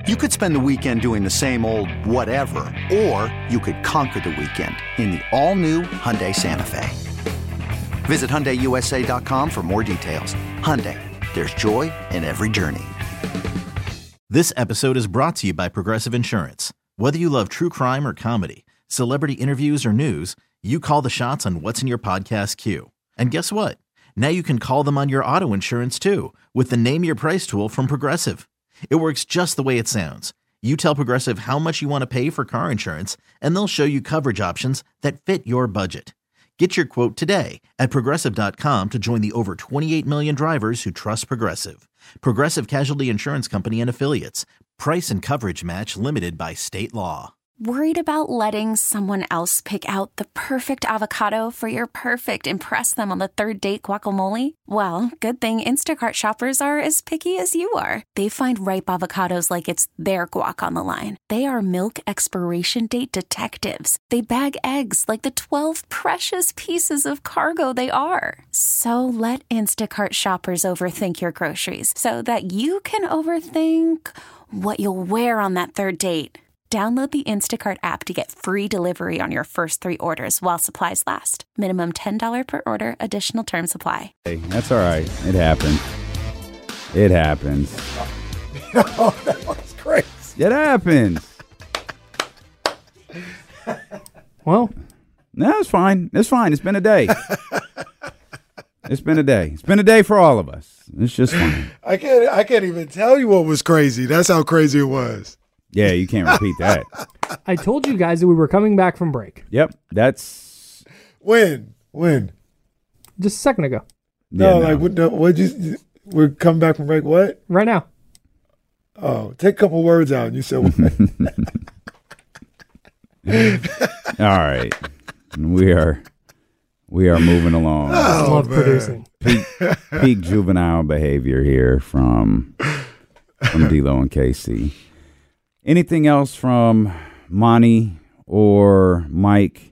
You could spend the weekend doing the same old whatever, or you could conquer the weekend in the all-new Hyundai Santa Fe. Visit HyundaiUSA.com for more details. Hyundai, there's joy in every journey. This episode is brought to you by Progressive Insurance. Whether you love true crime or comedy, celebrity interviews or news, you call the shots on what's in your podcast queue. And guess what? Now you can call them on your auto insurance too with the Name Your Price tool from Progressive. It works just the way it sounds. You tell Progressive how much you want to pay for car insurance, and they'll show you coverage options that fit your budget. Get your quote today at Progressive.com to join the over 28 million drivers who trust Progressive. Progressive Casualty Insurance Company and Affiliates. Price and coverage match limited by state law. Worried about letting someone else pick out the perfect avocado for your perfect impress them on the third date guacamole? Well, good thing Instacart shoppers are as picky as you are. They find ripe avocados like it's their guac on the line. They are milk expiration date detectives. They bag eggs like the 12 precious pieces of cargo they are. So let Instacart shoppers overthink your groceries so that you can overthink what you'll wear on that third date. Download the Instacart app to get free delivery on your first 3 orders while supplies last. Minimum $10 per order. Additional terms apply. Hey, that's all right. It happens. It happens. Oh, that was crazy. It happens. Well, No, it's fine. It's fine. It's been a day. It's been a day. It's been a day for all of us. It's just fine. I can't even tell you what was crazy. That's how crazy it was. Yeah, you can't repeat that. I told you guys that we were coming back from break Yep, that's When? just a second ago. No, yeah, like what? We're coming back from break. What? Right now. Oh, take a couple words out. And you said what? all right. We are moving along. Love producing. Peak juvenile behavior here from D-Lo and KC. Anything else from Monty or Mike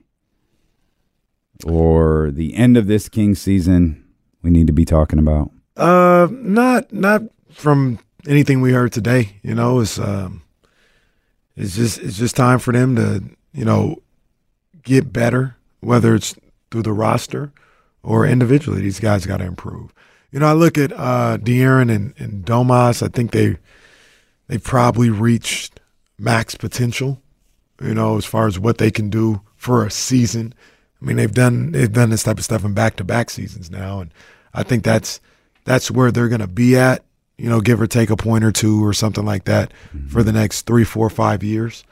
or the end of this King season we need to be talking about? Not from anything we heard today. You know, it's just time for them to, you know, get better, whether it's through the roster or individually. These guys got to improve. You know, I look at De'Aaron and Domas. I think they've probably reached max potential, you know, as far as what they can do for a season. I mean, they've done this type of stuff in back-to-back seasons now, and I think that's where they're going to be at, you know, give or take a point or two or something like that for the next 3, 4, 5 years.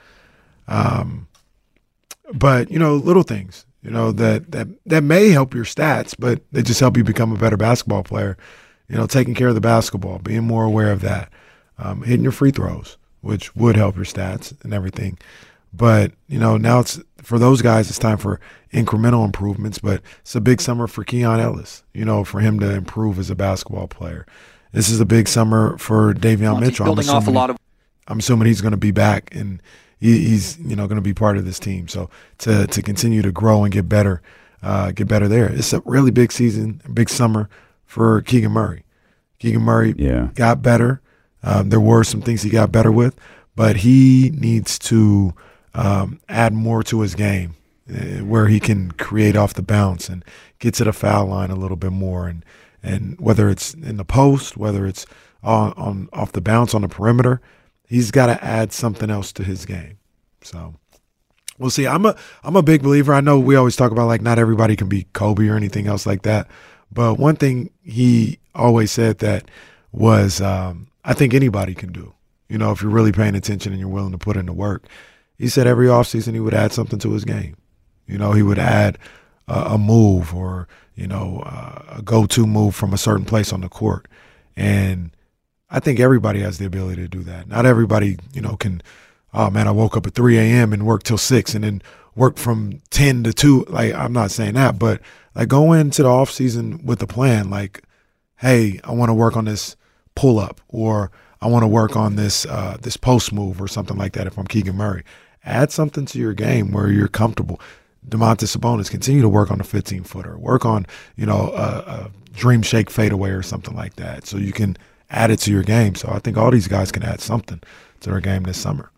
But, you know, little things, you know, that may help your stats, but they just help you become a better basketball player. You know, taking care of the basketball, being more aware of that, hitting your free throws, which would help your stats and everything. But, you know, now it's for those guys, it's time for incremental improvements. But it's a big summer for Keon Ellis, you know, for him to improve as a basketball player. This is a big summer for Davion Mitchell. I'm assuming he's going to be back and he's, you know, going to be part of this team. So to continue to grow and get better there. It's a really big season, big summer for Keegan Murray. Keegan Murray got better. There were some things he got better with, but he needs to add more to his game where he can create off the bounce and get to the foul line a little bit more. And whether it's in the post, whether it's on off the bounce on the perimeter, he's got to add something else to his game. So we'll see. I'm a big believer. I know we always talk about like not everybody can be Kobe or anything else like that, but one thing he always said that was I think anybody can do. You know, if you're really paying attention and you're willing to put in the work. He said every offseason he would add something to his game. You know, he would add a move or, you know, a go-to move from a certain place on the court. And I think everybody has the ability to do that. Not everybody, you know, can, oh, man, I woke up at 3 a.m. and worked till 6 and then work from 10 to 2. Like, I'm not saying that, but, like, go into the offseason with a plan. Like, hey, I want to work on this pull-up or I want to work on this this post move or something like that if I'm Keegan Murray. Add something to your game where you're comfortable. Domantas Sabonis, continue to work on a 15-footer. Work on, you know, a dream shake fadeaway or something like that so you can add it to your game. So I think all these guys can add something to their game this summer.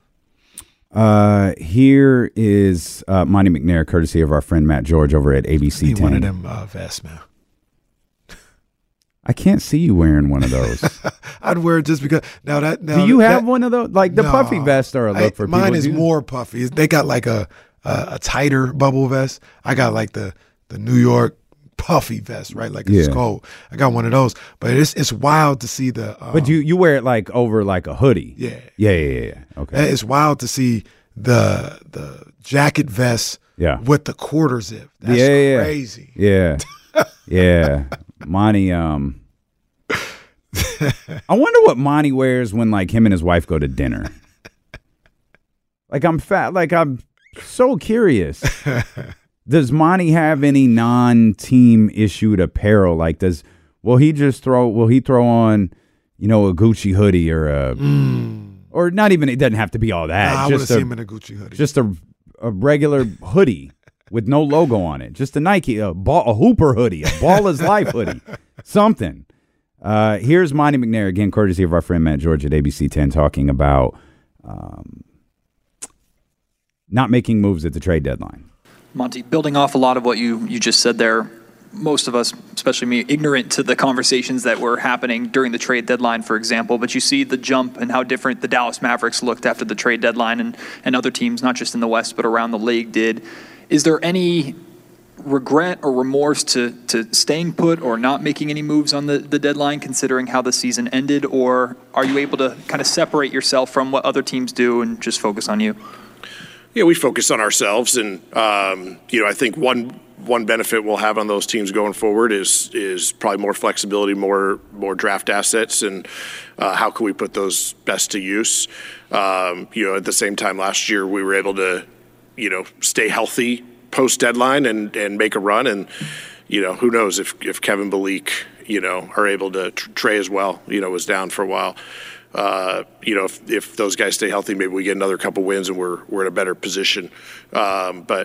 Here is Monty McNair, courtesy of our friend Matt George over at ABC Need 10. one of them vests, man. I can't see you wearing one of those. I'd wear it just because. Do you have one of those? Like the puffy vests are a look for people. Mine is more puffy. They got like a tighter bubble vest. I got like the New York puffy vest, right? Like it's cold. I got one of those, but it's wild to see the. But you wear it like over like a hoodie. Yeah. Okay. It's wild to see the jacket vest. Yeah. With the quarter zip. That's crazy. Yeah. Monty. I wonder what Monty wears when like him and his wife go to dinner. Like I'm so curious. Does Monty have any non-team issued apparel? Like will he throw on, a Gucci hoodie or or not even, it doesn't have to be all that. I want to see him in a Gucci hoodie. Just a regular hoodie with no logo on it. Just a Nike, a Hooper hoodie, a Ball is Life hoodie, something. Here's Monty McNair, again, courtesy of our friend Matt George at ABC 10, talking about not making moves at the trade deadline. Monty, building off a lot of what you just said there, most of us, especially me, ignorant to the conversations that were happening during the trade deadline, for example, but you see the jump and how different the Dallas Mavericks looked after the trade deadline and other teams, not just in the West, but around the league did. Is there any regret or remorse to staying put or not making any moves on the deadline, considering how the season ended, or are you able to kind of separate yourself from what other teams do and just focus on you? Yeah, we focus on ourselves, and I think one benefit we'll have on those teams going forward is probably more flexibility, more draft assets, and how can we put those best to use. At the same time last year we were able to stay healthy post deadline and make a run, and who knows if Kevin Balik are able to Trey as well was down for a while. If those guys stay healthy, maybe we get another couple wins and we're in a better position. Look,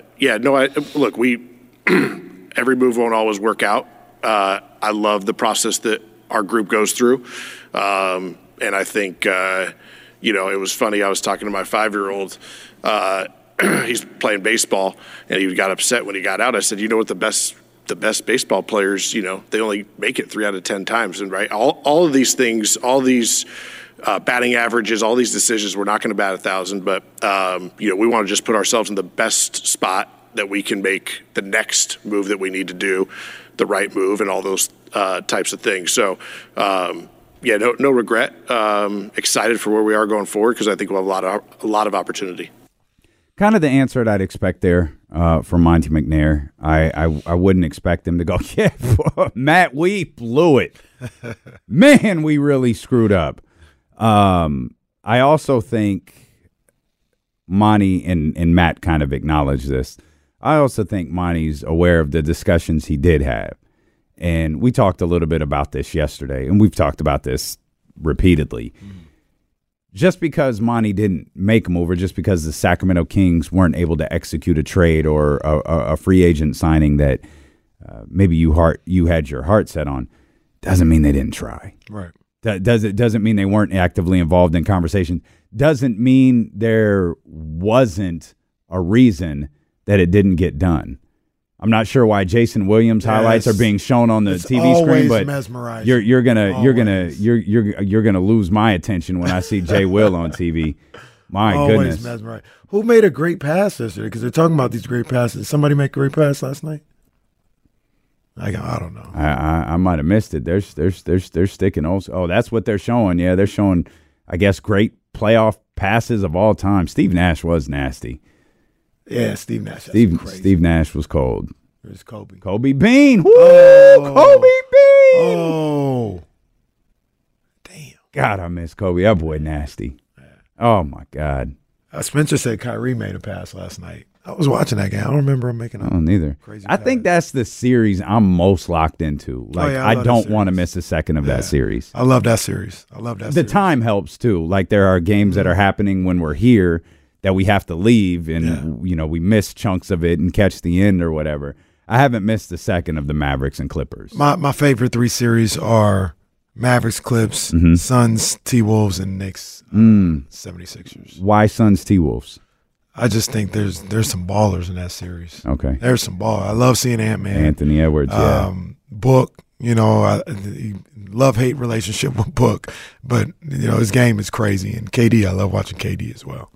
every move won't always work out. I love the process that our group goes through. And I think, it was funny. I was talking to my 5-year-old, he's playing baseball and he got upset when he got out. I said, what the best baseball players, they only make it 3 out of 10 times. And right, all of these things, all these batting averages, all these decisions, we're not going to bat 1,000, but we want to just put ourselves in the best spot that we can make the next move that we need to do, the right move, and all those types of things. So, no regret. Excited for where we are going forward because I think we'll have a lot of opportunity. Kind of the answer that I'd expect there from Monty McNair. I wouldn't expect him to go, Matt, we blew it. Man, we really screwed up. I also think Monty and Matt kind of acknowledge this. I also think Monty's aware of the discussions he did have. And we talked a little bit about this yesterday, and we've talked about this repeatedly. Mm-hmm. Just because Monty didn't make a move, or just because the Sacramento Kings weren't able to execute a trade or a free agent signing that maybe you had your heart set on, doesn't mean they didn't try. Right. Doesn't mean they weren't actively involved in conversation. Doesn't mean there wasn't a reason that it didn't get done. I'm not sure why Jason Williams highlights are being shown on the TV screen, but you're gonna lose my attention when I see Jay Will on TV. My goodness, mesmerized. Who made a great pass yesterday? Because they're talking about these great passes. Did somebody make a great pass last night? I don't know. I might have missed it. They're sticking also. Oh, that's what they're showing. Yeah, they're showing, I guess, great playoff passes of all time. Steve Nash was nasty. Yeah, Steve Nash. Steve Nash was cold. There's Kobe. Kobe Bean. Woo! Kobe Bean. Oh. Damn. God, I miss Kobe. That boy nasty. Yeah. Oh, my God. Spencer said Kyrie made a pass last night. I was watching that game. I don't remember him making a neither. Crazy I pass. think that's the series I'm most locked into. Like, I don't want to miss a second of that series. I love that series. The time helps, too. Like, there are games that are happening when we're here that we have to leave, and we miss chunks of it and catch the end or whatever. I haven't missed a second of the Mavericks and Clippers. My favorite 3 series are Mavericks, Clips, Suns, T-Wolves, and Knicks, 76ers. Why Suns, T-Wolves? I just think there's some ballers in that series. Okay. There's some ball. I love seeing Ant-Man. Anthony Edwards, yeah. Book, I love-hate relationship with Book, but, his game is crazy. And KD, I love watching KD as well.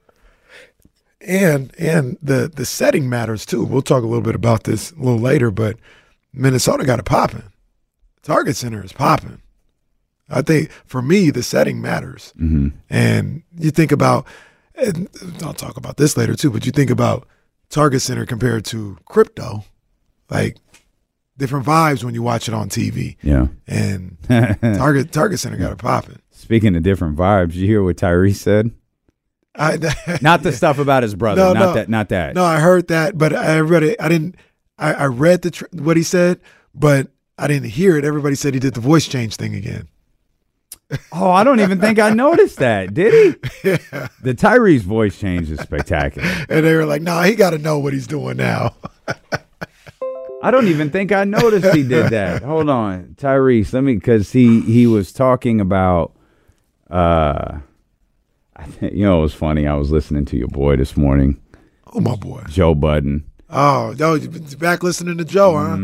And the setting matters, too. We'll talk a little bit about this a little later, but Minnesota got it popping. Target Center is popping. I think, for me, the setting matters. Mm-hmm. And you think about, and I'll talk about this later too, but you think about Target Center compared to crypto, like different vibes when you watch it on TV. Yeah. And Target Center got it popping. Speaking of different vibes, you hear what Tyrese said? Not the stuff about his brother. Not that. No, I heard that, but I read it. I read what he said, but I didn't hear it. Everybody said he did the voice change thing again. Oh, I don't even think I noticed that. Did he? Yeah. The Tyrese voice change is spectacular. And they were like, "Nah, he got to know what he's doing now." I don't even think I noticed he did that. Hold on, Tyrese. Because he was talking about. I think it was funny. I was listening to your boy this morning. Oh, my boy, Joe Budden. Oh, you're back listening to Joe, huh?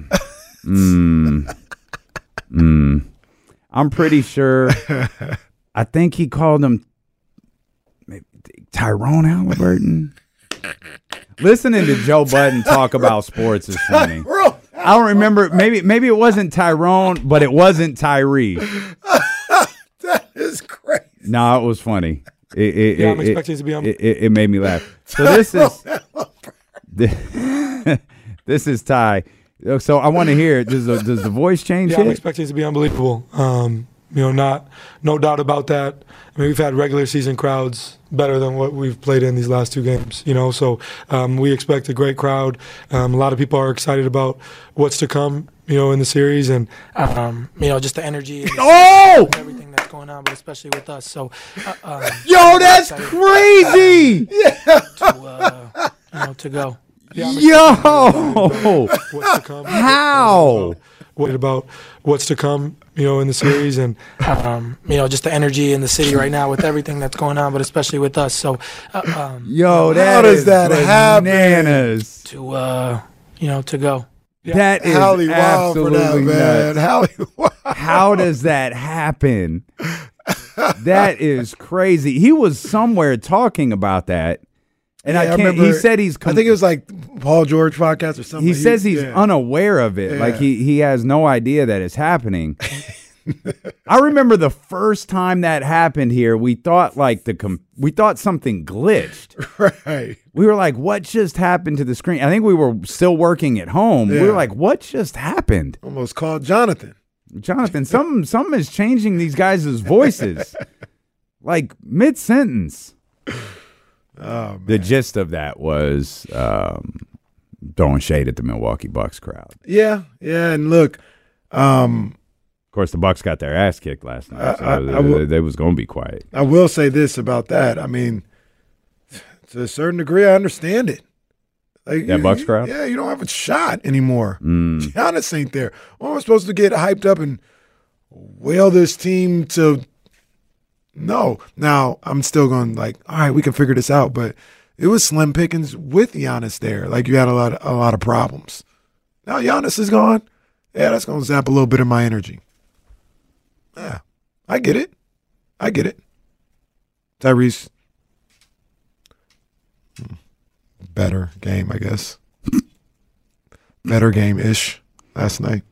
I'm pretty sure. I think he called him maybe Tyrone Halliburton. Listening to Joe Budden talk about sports is funny. I don't remember. Maybe it wasn't Tyrone, but it wasn't Tyree. That is crazy. No, it was funny. I'm expecting to be on. It made me laugh. So this is this is Ty. So I want to hear. Does the voice change? Yeah, I'm expecting it to be unbelievable. No doubt about that. I mean, we've had regular season crowds better than what we've played in these last two games. So we expect a great crowd. A lot of people are excited about what's to come. In the series and just the energy. And everything that's going on, but especially with us. So, that's crazy. To go. Yo, what's to come? How? What about what's to come? In the series and just the energy in the city right now with everything that's going on, but especially with us. So, how does that happen? Bananas. To go. Yeah. That is Hallie, wow for that, absolutely man. nuts. Hallie, wow. How does that happen? That is crazy. He was somewhere talking about that, and I can't. Remember, he said he's. I think it was like Paul George podcast or something. He says he's unaware of it. Yeah. Like he has no idea that it's happening. I remember the first time that happened here. We thought we thought something glitched. Right. We were like, "What just happened to the screen?" I think we were still working at home. Yeah. We were like, "What just happened?" Almost called Jonathan. Something is changing these guys' voices, like mid sentence. Oh, man. The gist of that was throwing shade at the Milwaukee Bucks crowd. Yeah, and look. Of course, the Bucks got their ass kicked last night, so they was going to be quiet. I will say this about that. I mean, to a certain degree, I understand it. Like, That Bucks crowd? Yeah, you don't have a shot anymore. Giannis ain't there. Well, we're supposed to get hyped up and wail this team to – no. Now, I'm still going all right, we can figure this out. But it was slim pickings with Giannis there. Like, you had a lot of problems. Now Giannis is gone. Yeah, that's going to zap a little bit of my energy. Yeah, I get it. Tyrese, better game, I guess. Better game-ish last night.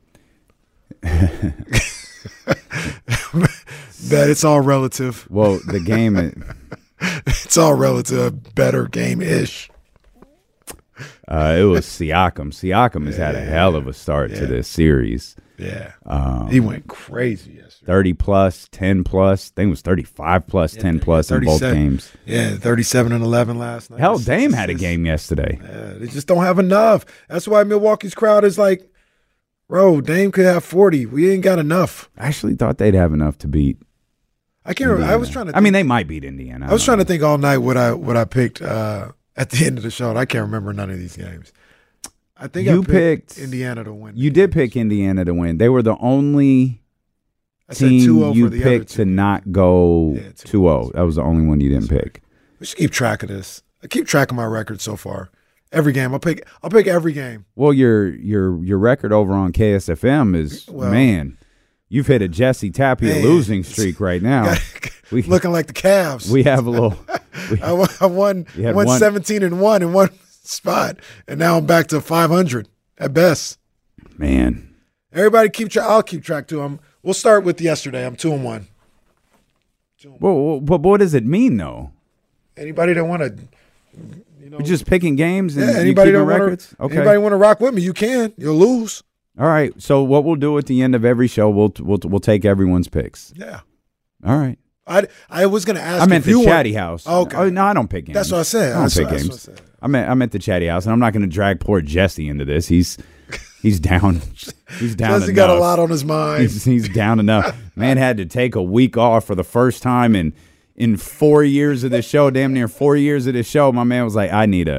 That it's all relative. Well, the game It's all relative. Better game-ish. it was Siakam. Siakam has had a hell of a start to this series. Yeah. He went crazy yesterday. 30 plus, 10 plus. I think it was 35 plus, 10 plus in both games. Yeah, 37 and 11 last night. Hell, Dame had a game yesterday. Yeah, they just don't have enough. That's why Milwaukee's crowd is like, bro, Dame could have 40. We ain't got enough. I actually thought they'd have enough to beat. I can't remember. I was trying to think, they might beat Indiana. I was trying to think all night what I picked at the end of the show, and I can't remember none of these games. I think you I picked Indiana to win. You did pick Indiana to win. They were the only I said team 2-0 you for the other picked to not go 2-0. That was the only one you didn't pick. We should keep track of this. I keep track of my record so far. Every game, I'll pick every game. Well, your record over on KSFM is man. You've hit a Jesse Tapia losing streak right now. Looking like the Cavs. We have a little. I won 17-1 in one spot, and now I'm back to 500 at best. Man, everybody keep track. I'll keep track too. We'll start with yesterday. I'm 2-1. Well, but what does it mean though? Anybody that want to, you're just picking games and anybody keeping that records. Okay. Anybody want to rock with me? You can. You'll lose. All right. So what we'll do at the end of every show, we'll take everyone's picks. Yeah. All right. I was going to ask. I meant the chatty house. Oh, okay. Oh, no, I don't pick games. That's what I said. I don't pick games. I meant the chatty house, and I'm not going to drag poor Jesse into this. He's down. He's down. Jesse got a lot on his mind. He's down enough. Man had to take a week off for the first time in 4 years of this show. Damn near 4 years of this show. My man was like, I need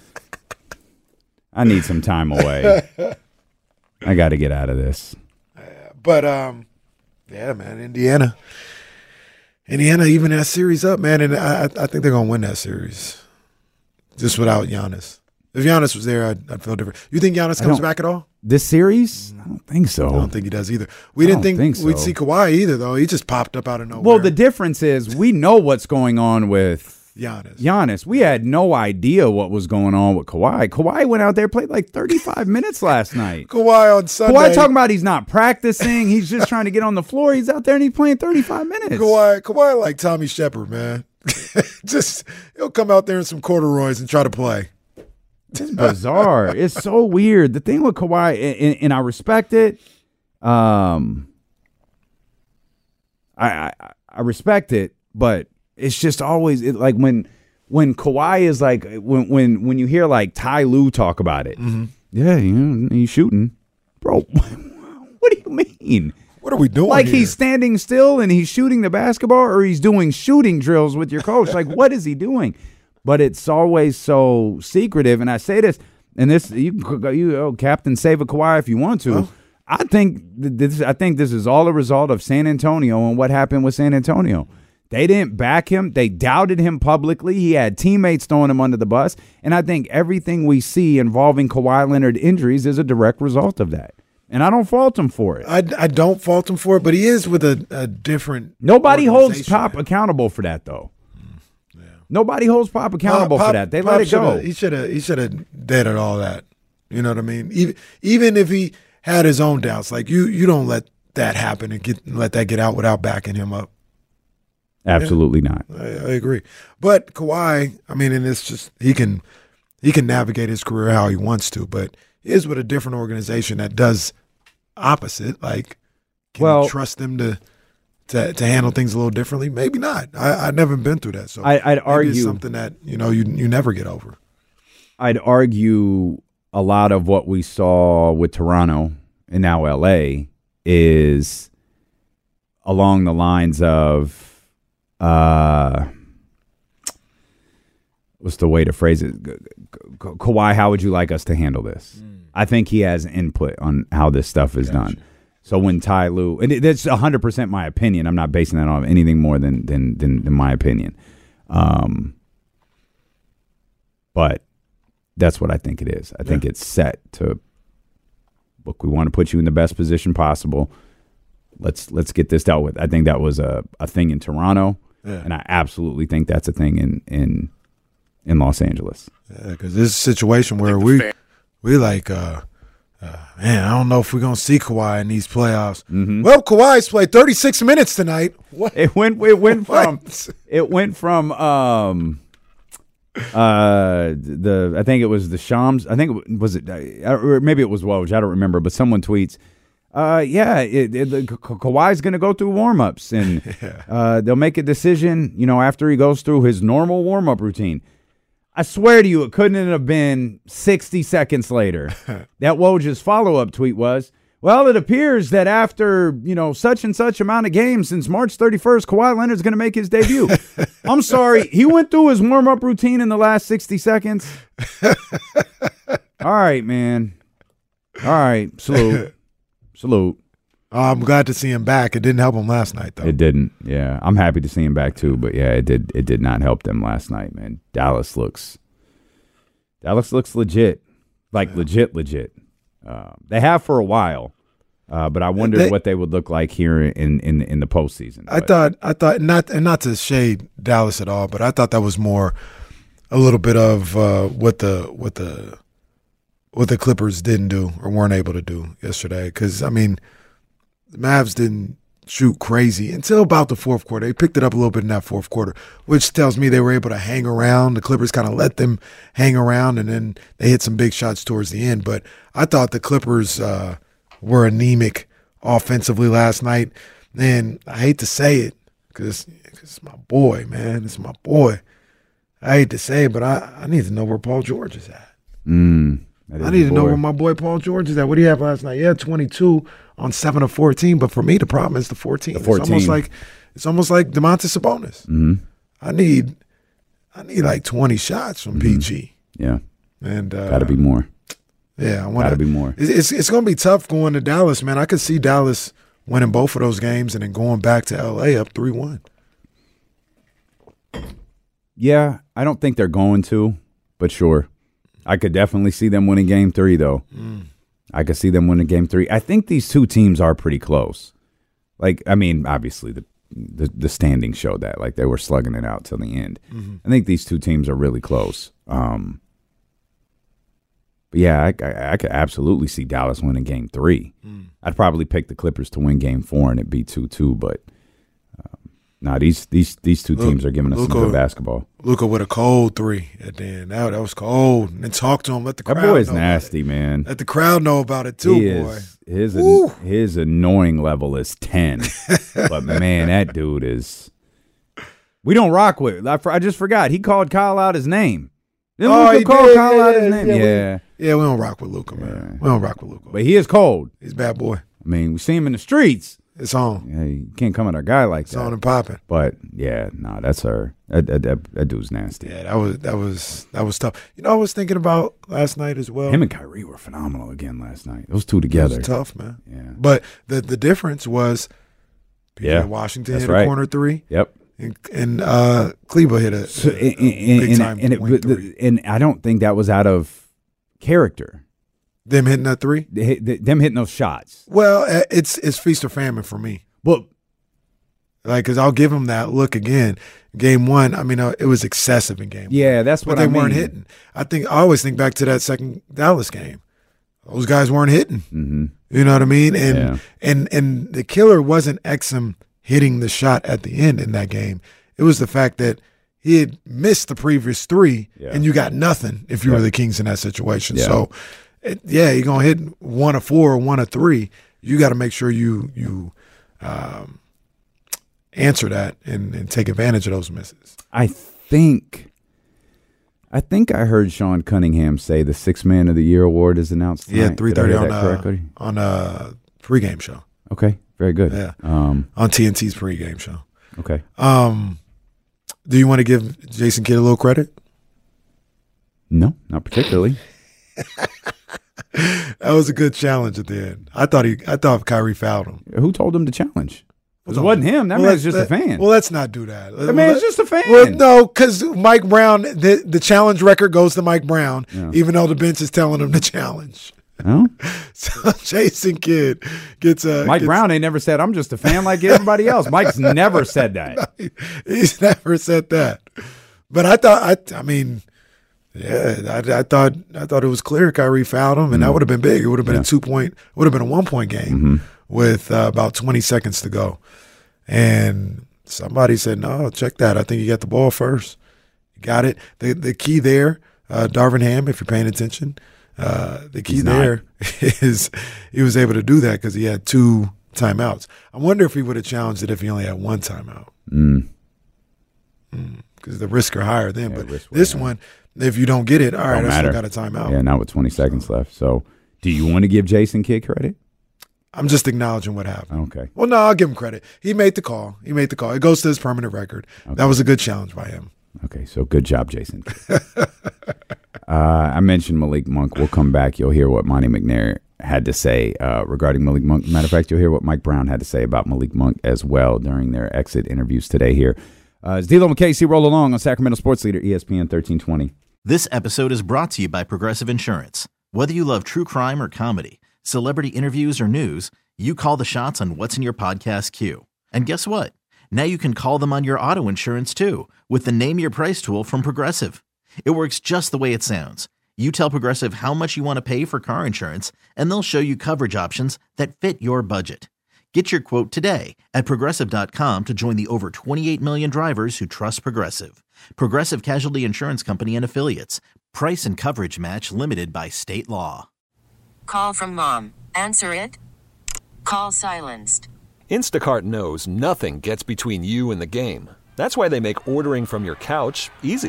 some time away. I got to get out of this. But yeah, man, Indiana, even that series up, man, and I think they're gonna win that series, just without Giannis. If Giannis was there, I'd feel different. You think Giannis comes back at all? This series? I don't think so. I don't think he does either. We didn't think we'd see Kawhi either, though. He just popped up out of nowhere. Well, the difference is we know what's going on with Giannis. We had no idea what was going on with Kawhi. Kawhi went out there, played like 35 minutes last night. Kawhi on Sunday. Kawhi talking about he's not practicing. He's just trying to get on the floor. He's out there and he's playing 35 minutes. Kawhi like Tommy Shepard, man. Just he'll come out there in some corduroys and try to play. It's bizarre. It's so weird. The thing with Kawhi, and I respect it. I respect it, but it's just always like when Kawhi is like when you hear like Ty Lue talk about it. Mm-hmm. Yeah, he's shooting, bro. What do you mean? What are we doing? Like here? He's standing still and he's shooting the basketball, or he's doing shooting drills with your coach. Like, what is he doing? But it's always so secretive. And I say this, and this you Captain Save a Kawhi if you want to. Huh? I think this is all a result of San Antonio and what happened with San Antonio. They didn't back him. They doubted him publicly. He had teammates throwing him under the bus. And I think everything we see involving Kawhi Leonard injuries is a direct result of that. And I don't fault him for it. I don't fault him for it, but he is with a different. Nobody holds Pop accountable for that, though. Yeah. Nobody holds Pop accountable for that. They let it go. He should have deaded all that. You know what I mean? Even if he had his own doubts, like you don't let that happen and let that get out without backing him up. Absolutely not. I agree. But Kawhi, I mean, and it's just he can navigate his career how he wants to, but he is with a different organization that does opposite. Like, can you trust them to handle things a little differently? Maybe not. I've never been through that, so I'd argue it's something that you never get over. I'd argue a lot of what we saw with Toronto and now LA is along the lines of. What's the way to phrase it? Kawhi, how would you like us to handle this? I think he has input on how this stuff is done. So when Ty Lue, and that's 100% my opinion. I'm not basing that on anything more than my opinion. But that's what I think it is. I think it's set to, look, we want to put you in the best position possible. Let's get this dealt with. I think that was a thing in Toronto. Yeah. And I absolutely think that's a thing in Los Angeles. Yeah, because this is a situation where we like, man, I don't know if we're gonna see Kawhi in these playoffs. Mm-hmm. Well, Kawhi's played 36 minutes tonight. What? It went from I think it was the Shams. I think it was or maybe it was Woj. I don't remember, but someone tweets. Kawhi's going to go through warm-ups, and they'll make a decision, after he goes through his normal warm-up routine. I swear to you, it couldn't have been 60 seconds later. That Woj's follow-up tweet was, well, it appears that after, such and such amount of games since March 31st, Kawhi Leonard's going to make his debut. I'm sorry. He went through his warm-up routine in the last 60 seconds. All right, man. All right. Salute. I'm glad to see him back. It didn't help him last night, though. It didn't. Yeah, I'm happy to see him back too. But yeah, it did not help them last night, man. Dallas looks legit, like legit. They have for a while, but I wondered what they would look like here in the postseason. I thought not to shade Dallas at all, but I thought that was more a little bit of what the Clippers didn't do or weren't able to do yesterday. Because I mean, the Mavs didn't shoot crazy until about the fourth quarter. They picked it up a little bit in that fourth quarter, which tells me they were able to hang around. The Clippers kind of let them hang around, and then they hit some big shots towards the end. But I thought the Clippers were anemic offensively last night. And I hate to say it because it's my boy, man. It's my boy. I hate to say it, but I need to know where Paul George is at. I need to know where my boy Paul George is at. What did he have last night? He had 22 on 7 of 14, but for me, the problem is the 14. It's almost like Domantas Sabonis. Mm-hmm. I need like 20 shots from PG. Yeah, and got to be more. Yeah, got to be more. It's going to be tough going to Dallas, man. I could see Dallas winning both of those games and then going back to LA up 3-1. Yeah, I don't think they're going to, but sure. I could definitely see them winning Game 3, though. I could see them winning Game 3. I think these two teams are pretty close. Like, I mean, obviously the standings showed that. Like, they were slugging it out till the end. Mm-hmm. I think these two teams are really close. But yeah, I could absolutely see Dallas winning Game 3. I'd probably pick the Clippers to win Game 4 and it'd be 2-2, but these two teams are giving us some good basketball. Luka with a cold 3 at the end. That was cold. And talk to him. Let the crowd know. That boy is nasty, man. Let the crowd know about it too, boy. His annoying level is 10. But man, that dude is. We don't rock with. I just forgot. He called Kyle out his name. Didn't Luka call Kyle out his name? Yeah. We don't rock with Luka, man. Yeah. We don't rock with Luka. But he is cold. He's a bad boy. I mean, we see him in the streets. It's on. Yeah, you can't come at a guy like that. It's on and popping. But yeah, no, that's her. That dude's nasty. Yeah, that was tough. You know, I was thinking about last night as well. Him and Kyrie were phenomenal again last night. Those two together. It was tough, man. Yeah. But the difference was PJ Washington hit a corner 3. Yep. And Kleber hit a big time wing 3. And I don't think that was out of character. Them hitting that 3? Them hitting those shots. Well, it's feast or famine for me. Well, because I'll give them that look again. Game 1, I mean, it was excessive in game 1. Yeah, that's what I mean. But they weren't hitting. I always think back to that second Dallas game. Those guys weren't hitting. Mm-hmm. You know what I mean? And the killer wasn't Exum hitting the shot at the end in that game. It was the fact that he had missed the previous 3, and you got nothing if you were the Kings in that situation. Yeah. So, you're going to hit 1 of 4 or 1 of 3. You got to make sure you answer that and take advantage of those misses. I think I heard Sean Cunningham say the 6th Man of the Year award is announced tonight. Yeah, 3:30 on a pregame show. Okay, very good. Yeah, on TNT's pregame show. Okay. Do you want to give Jason Kidd a little credit? No, not particularly. That was a good challenge at the end. I thought Kyrie fouled him. Who told him to challenge? It wasn't him. That man's just a fan. Well, let's not do that. That man's just a fan. Well, no, because Mike Brown, the challenge record goes to Mike Brown, even though the bench is telling him to challenge. Oh? So Jason Kidd gets a. Mike Brown ain't never said, I'm just a fan like everybody else. Mike's never said that. No, he's never said that. But I thought, I thought it was clear Kyrie fouled him, and that would have been big. It would have been a 1-point game with about 20 seconds to go. And somebody said, no, check that. I think you got the ball first. You got it. The key there, Darvin Ham, if you're paying attention, the key there is he was able to do that because he had 2 timeouts. I wonder if he would have challenged it if he only had 1 timeout. Because the risks are higher then. But this one, if you don't get it, all right, I still got a timeout. Yeah, not with 20 seconds left. So do you want to give Jason Kidd credit? I'm just acknowledging what happened. Okay. Well, no, I'll give him credit. He made the call. It goes to his permanent record. Okay. That was a good challenge by him. Okay, so good job, Jason. I mentioned Malik Monk. We'll come back. You'll hear what Monty McNair had to say regarding Malik Monk. Matter of fact, you'll hear what Mike Brown had to say about Malik Monk as well during their exit interviews today here. It's D'Lo and Casey roll along on Sacramento Sports Leader, ESPN 1320. This episode is brought to you by Progressive Insurance. Whether you love true crime or comedy, celebrity interviews or news, you call the shots on what's in your podcast queue. And guess what? Now you can call them on your auto insurance too with the Name Your Price tool from Progressive. It works just the way it sounds. You tell Progressive how much you want to pay for car insurance, and they'll show you coverage options that fit your budget. Get your quote today at Progressive.com to join the over 28 million drivers who trust Progressive. Progressive Casualty Insurance Company and Affiliates. Price and coverage match limited by state law. Call from mom. Answer it. Call silenced. Instacart knows nothing gets between you and the game. That's why they make ordering from your couch easy.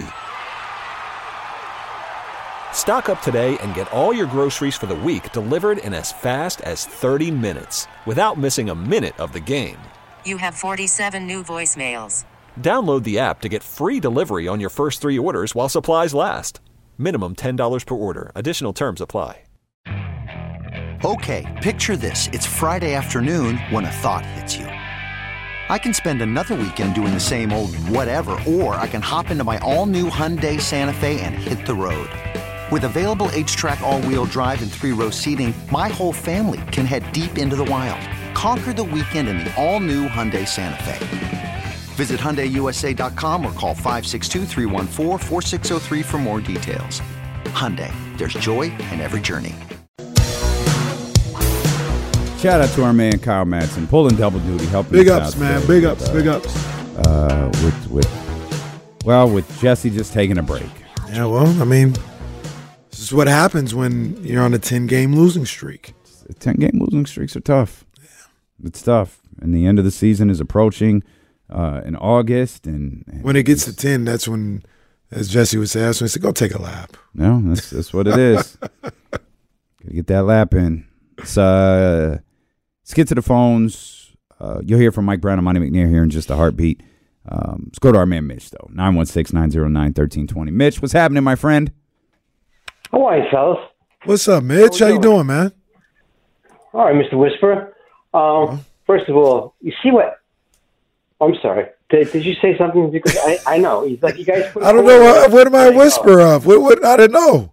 Stock up today and get all your groceries for the week delivered in as fast as 30 minutes without missing a minute of the game. You have 47 new voicemails. Download the app to get free delivery on your first 3 orders while supplies last. Minimum $10 per order. Additional terms apply. Okay, picture this. It's Friday afternoon when a thought hits you. I can spend another weekend doing the same old whatever, or I can hop into my all-new Hyundai Santa Fe and hit the road. With available H-Track all-wheel drive and 3-row seating, my whole family can head deep into the wild. Conquer the weekend in the all-new Hyundai Santa Fe. Visit HyundaiUSA.com or call 562-314-4603 for more details. Hyundai, there's joy in every journey. Shout out to our man Kyle Madsen, pulling double duty, helping Big us ups, out man. today Big ups, big ups. With Jesse just taking a break. Yeah, well, I mean, this is what happens when you're on a 10-game losing streak. 10-game losing streaks are tough. Yeah. It's tough. And the end of the season is approaching in August. And when it gets to 10, that's when, as Jesse would say, that's when it's go take a lap. No, that's what it is. Got to get that lap in. Let's get to the phones. You'll hear from Mike Brown and Monty McNair here in just a heartbeat. Let's go to our man Mitch, though. 916-909-1320. Mitch, what's happening, my friend? How are you, fellas? What's up, Mitch? How you doing, man? All right, Mr. Whisperer. First of all, you see what? I'm sorry. Did you say something? Because I know. He's like, you guys put I don't know. What am I a whisper of? What? I didn't know.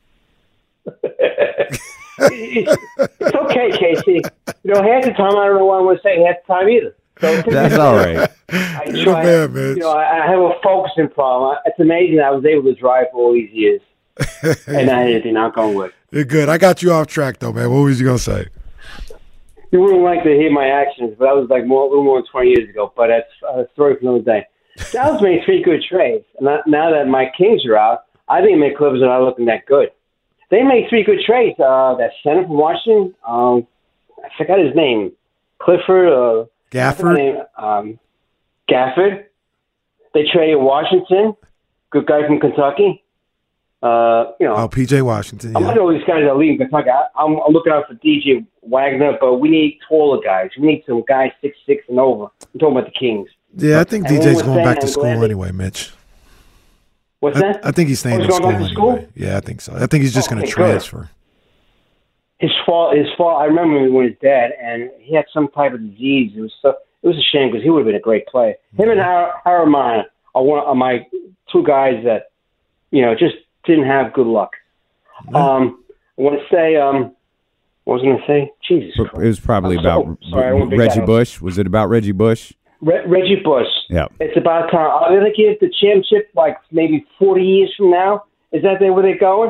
It's okay, Casey. You know, half the time I don't know what I'm going to say half the time either. So that's all right. I try. You know, I have a focusing problem. It's amazing I was able to drive for all these years, and I had anything knock on wood. You're good. I got you off track though, man. What was you going to say? You wouldn't like to hear my actions, but that was like a little more than 20 years ago. But that's a story for another day. Dallas made 3 good trades. Now that my Kings are out, I think my Clippers are not looking that good. They made 3 good trades. That center from Washington, I forgot his name. Clifford. Gafford. Gafford. They traded Washington. Good guy from Kentucky. P.J. Washington. Yeah. I'm looking at all these guys that leave Kentucky. I'm looking out for DJ Wagner, but we need taller guys. We need some guys 6'6" and over. I'm talking about the Kings. Yeah, I think DJ's going back to school anyway, Mitch. What's that? I think he's staying in school anyway. Yeah, I think so. I think he's just going to transfer. His fault. I remember when his dad, and he had some type of disease. It was a shame because he would have been a great player. Him and Haramana are my 2 guys that, just didn't have good luck. I want to say, what was I going to say? Jesus Christ. It was probably about Reggie Bush. Was it about Reggie Bush? Reggie Bush. Yeah. It's about time. Are they going to give the championship like maybe 40 years from now? Is that where they're going?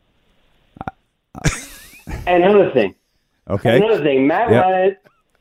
And another thing. Okay. Matt Leonard,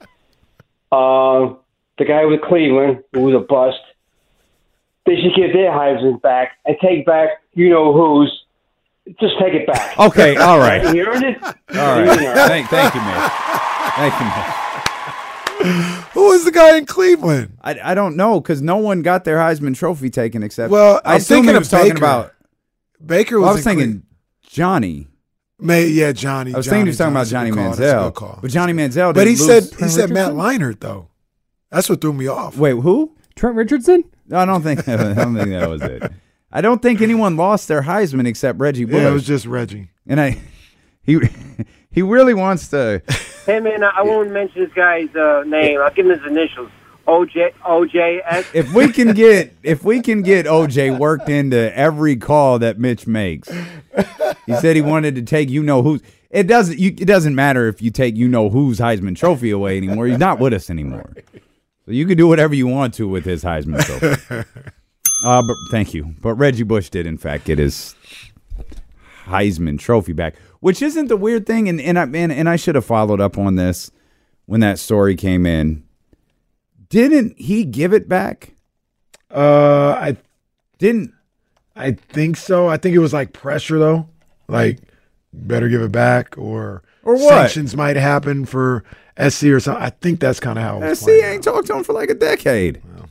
the guy with Cleveland, who was a bust, they should give their Heisman back and take back who's. Just take it back. Okay, all right. You earned it? All right. Thank you, Mitch. Thank you, Mitch. Who was the guy in Cleveland? I don't know because no one got their Heisman Trophy taken except. Well, I was thinking of talking about Baker. I was thinking Johnny. Johnny. I was thinking he was talking about Johnny Manziel. But Johnny Manziel. But he said Matt Leinart though. That's what threw me off. Wait, who? Trent Richardson? No, I don't think that was it. I don't think anyone lost their Heisman except Reggie Bush. Yeah, it was just Reggie. And he He really wants to. Hey, man, I won't mention this guy's name. I'll give him his initials. OJS. If we can get OJ worked into every call that Mitch makes, he said he wanted to take who's. It doesn't matter if you take who's Heisman Trophy away anymore. He's not with us anymore, so you can do whatever you want to with his Heisman Trophy. But thank you. But Reggie Bush did in fact get his Heisman Trophy back, which isn't the weird thing. And I should have followed up on this when that story came in. Didn't he give it back? I think so. I think it was like pressure though. Like, better give it back or what? Sanctions might happen for SC or something. I think that's kind of how it was. SC ain't talked to him for like a decade. Well,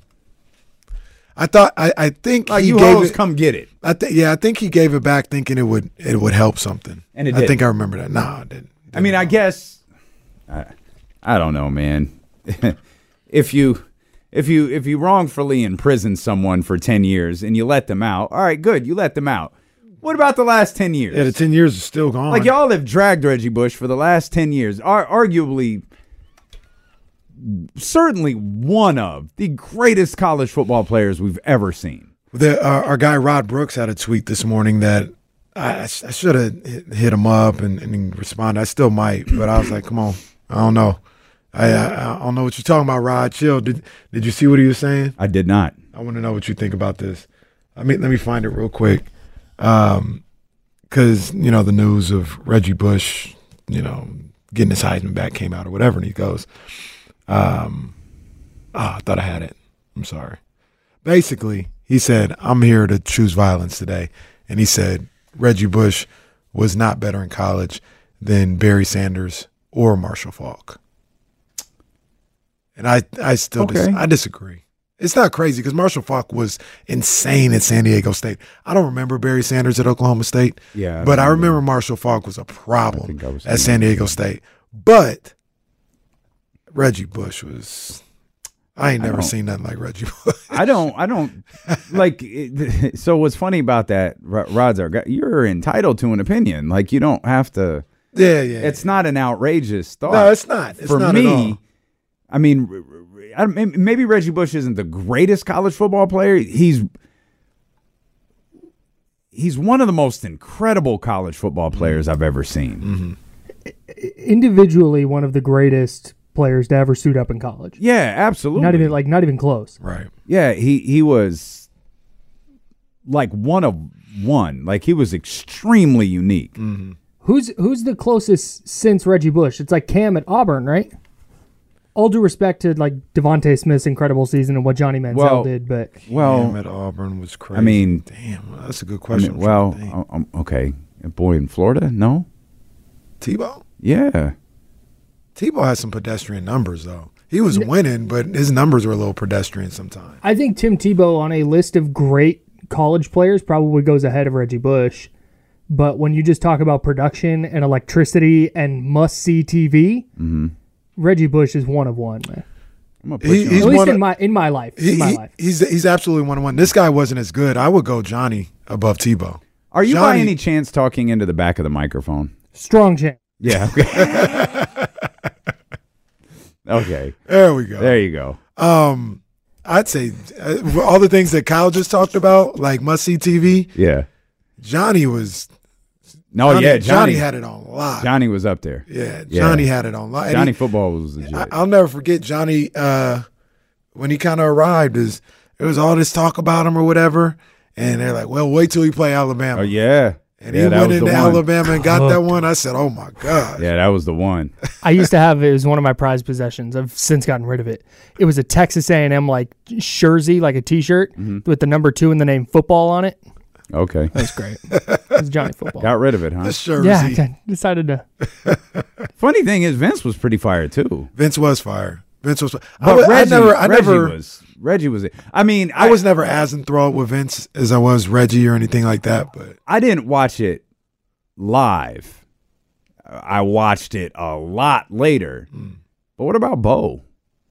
I think like he you gave always it, come get it. I think he gave it back thinking it would help something. And it I did. think I remember that. No, it didn't. I mean, I guess I don't know, man. If you wrongfully imprison someone for 10 years and you let them out, all right, good, you let them out. What about the last 10 years? Yeah, the 10 years is still gone. Like, y'all have dragged Reggie Bush for the last 10 years, arguably, certainly one of the greatest college football players we've ever seen. Our guy Rod Brooks had a tweet this morning that I should have hit him up and responded. I still might, but I was like, come on, I don't know. I don't know what you're talking about, Rod. Chill. Did you see what he was saying? I did not. I want to know what you think about this. Let me find it real quick. Because, the news of Reggie Bush, getting his Heisman back came out or whatever, and he goes, I thought I had it. I'm sorry. Basically, he said, I'm here to choose violence today. And he said, Reggie Bush was not better in college than Barry Sanders or Marshall Faulk. And I still I disagree. It's not crazy because Marshall Faulk was insane at San Diego State. I don't remember Barry Sanders at Oklahoma State. Yeah, but I remember Marshall Faulk was a problem at San Diego State. But Reggie Bush was. I ain't never seen nothing like Reggie Bush. I don't like. So what's funny about that, Rod's our guy, you're entitled to an opinion. Like, you don't have to. Yeah. It's not an outrageous thought. No, it's not. It's for not me. At all. I mean, maybe Reggie Bush isn't the greatest college football player. He's one of the most incredible college football players I've ever seen. Mm-hmm. Individually, one of the greatest players to ever suit up in college. Yeah, absolutely. Not even close. Right. Yeah, he was like one of one. Like, he was extremely unique. Mm-hmm. Who's the closest since Reggie Bush? It's like Cam at Auburn, right? All due respect to like Devontae Smith's incredible season and what Johnny Manziel did, but Cam at Auburn was crazy. I mean, damn, that's a good question. Okay, a boy in Florida, no? Tebow? Yeah, Tebow has some pedestrian numbers though. He was winning, but his numbers were a little pedestrian sometimes. I think Tim Tebow on a list of great college players probably goes ahead of Reggie Bush. But when you just talk about production and electricity and must-see TV, Reggie Bush is one of one, man. At least in my life. He's absolutely one of one. This guy wasn't as good. I would go Johnny above Tebow. Are you by any chance talking into the back of the microphone? Strong chance. Yeah. Okay. Okay. There we go. There you go. I'd say all the things that Kyle just talked about, like must-see TV. Yeah. Johnny was. Johnny had it on lock. Johnny was up there. Yeah, Johnny had it on lock. Johnny football was legit. I'll never forget Johnny when he kind of arrived. It was all this talk about him or whatever, and they're like, "Well, wait till he play Alabama." Oh yeah, and he went into Alabama and got that one. I said, "Oh my god!" Yeah, that was the one. I used to have it was one of my prized possessions. I've since gotten rid of it. It was a Texas A&M like jersey, like a T-shirt with the number 2 and the name football on it. Okay. That was great. It was Johnny football. Got rid of it, huh? The jersey. Yeah, I decided to. Funny thing is, Vince was pretty fire too. Vince was fire. Reggie was. I mean, I was never as enthralled with Vince as I was Reggie or anything like that. But I didn't watch it live. I watched it a lot later. But what about Bo?